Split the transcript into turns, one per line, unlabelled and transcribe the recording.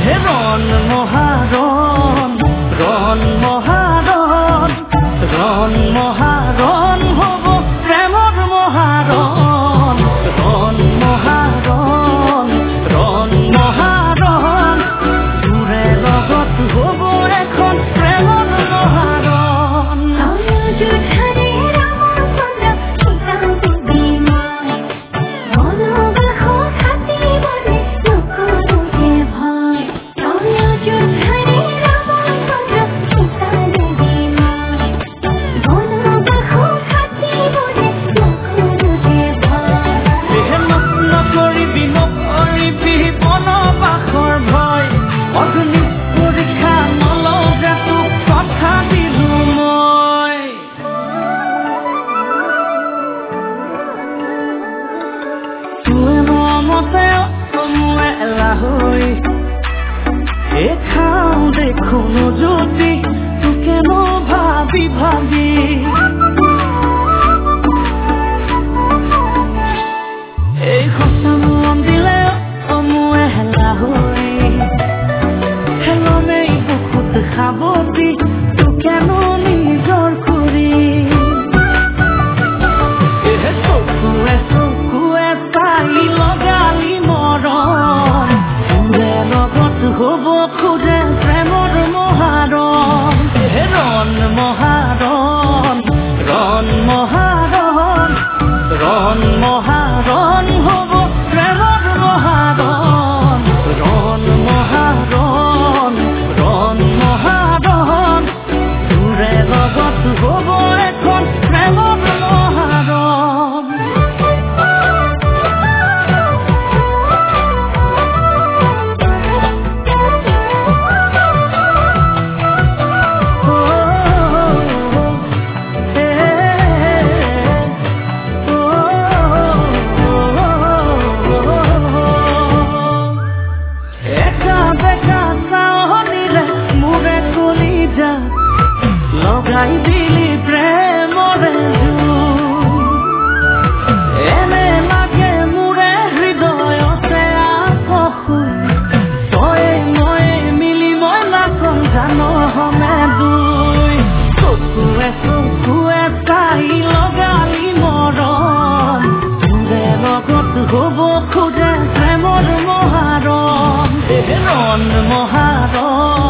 ৰণ মহাৰণ ৰণ মহাৰণ ৰণ মহাৰণ হ'ব প্ৰেমৰ মহাৰণ ৰণ মহাৰণ ৰণ মহাৰণ তোৰে লগত হ'ব এখন প্ৰেমৰ মহাৰণ দেখোনো যদি তোকে ভাবি ভাবি এই সঁচা মন দিলে অমুৱে হেলা হৈ হেলনে বুকুত সাৱটি তোকে নিজৰ কৰি চকুৱে চকুৱে চাই লগালি মৰম তোৰে লগত হ'ব খোজে প্ৰেমৰ মহাৰণ ৰণ মহাৰণ ৰণ মহাৰণ ৰণ মহাৰণ হ'ব প্ৰেমৰ মহাৰণ ৰণ মহাৰণ ৰণ মহাৰণ তোৰে লগত হ'ব এখন প্ৰেমৰ মহাৰণ লগাই দিলি প্ৰেমৰে এনে লাগে মোৰে হৃদয়তে শুই তয়ে ময়ে মিলি মই নাচন জানো হমে দুই চকুৱে চকুৱে চাই লগালি মৰম তোৰে লগত হ'ব খোজে প্ৰেমৰ মহাৰণ ৰণ মহাৰণ